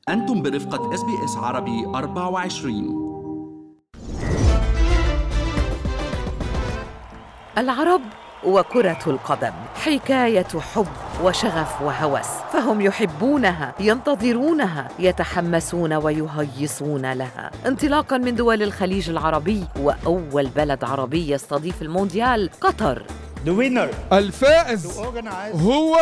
أنتم برفقة SBS عربي 24. العرب وكرة القدم حكاية حب وشغف وهوس، فهم يحبونها، ينتظرونها، يتحمسون ويهيصون لها. انطلاقاً من دول الخليج العربي، وأول بلد عربي يستضيف المونديال قطر. الفائز هو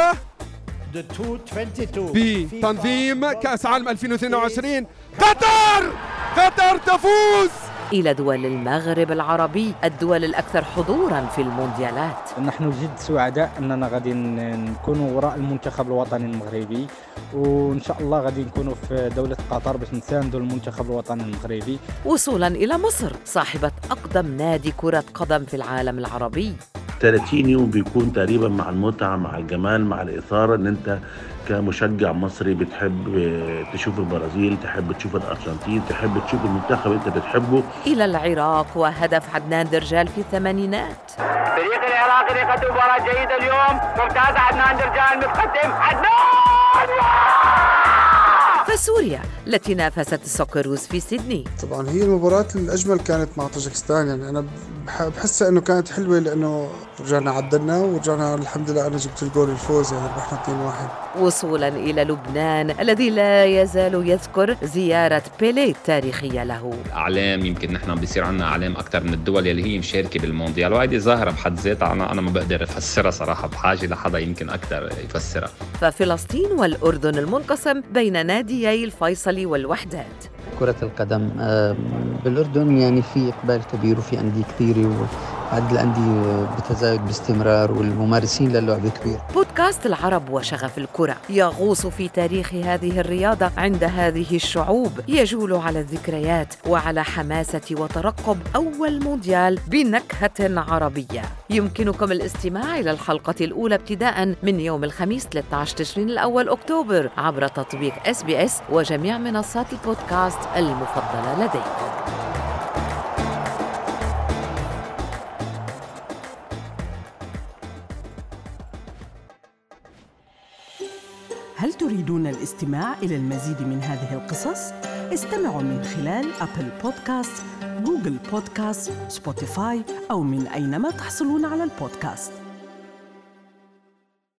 بتنظيم كأس عالم 2022 قطر تفوز. إلى دول المغرب العربي، الدول الأكثر حضوراً في المونديالات. نحن جد سعداء أننا غادي نكون وراء المنتخب الوطني المغربي، وإن شاء الله غادي نكونوا في دولة قطر باش نساندوا المنتخب الوطني المغربي. وصولاً إلى مصر، صاحبة أقدم نادي كرة قدم في العالم العربي. 30 يوم بيكون تقريبا مع المتعة، مع الجمال، مع الإثارة، ان انت كمشجع مصري بتحب تشوف البرازيل، تحب تشوف الأرجنتين، تحب تشوف المنتخب انت بتحبه. إلى العراق، وهدف عدنان درجال في الثمانينات. فريق العراق يقدم مباراة جيدة اليوم، ممتاز. عدنان درجال متقدم. عدنان! فسوريا التي نافست السوكروز في سيدني. طبعا هي المباراة الأجمل كانت مع طاجكستان، يعني أنا بحسها إنه كانت حلوة لأنه رجعنا عدلنا ورجعنا الحمد لله. أنا جبت الجول الفوز، يعني ربحنا 2-1. وصولا إلى لبنان الذي لا يزال يذكر زيارة بيليه التاريخية له. أعلام يمكن نحن بيصير عنا أعلام أكثر من الدول اللي هي مشاركة بالمونديال، وهذه ظاهرة بحد ذاتها أنا ما بقدر أفسرها صراحة، بحاجة لحدا يمكن أكثر يفسرها. ففلسطين والأردن المنقسم بين ناديي الفيصلي والوحدات. كرة القدم بالأردن يعني في إقبال كبير وفي أندية كثيرة، وعدد الأندية بتزايد باستمرار، والممارسين للعبة كبير. بودكاست العرب وشغف الكرة يغوص في تاريخ هذه الرياضة عند هذه الشعوب، يجول على الذكريات وعلى حماسة وترقب أول مونديال بنكهة عربية. يمكنكم الاستماع إلى الحلقة الأولى ابتداء من يوم الخميس 13 تشرين الأول أكتوبر عبر تطبيق SBS وجميع منصات البودكاست المفضلة لديكم. هل تريدون الاستماع إلى المزيد من هذه القصص؟ استمعوا من خلال أبل بودكاست، جوجل بودكاست، سبوتيفاي، أو من أينما تحصلون على البودكاست.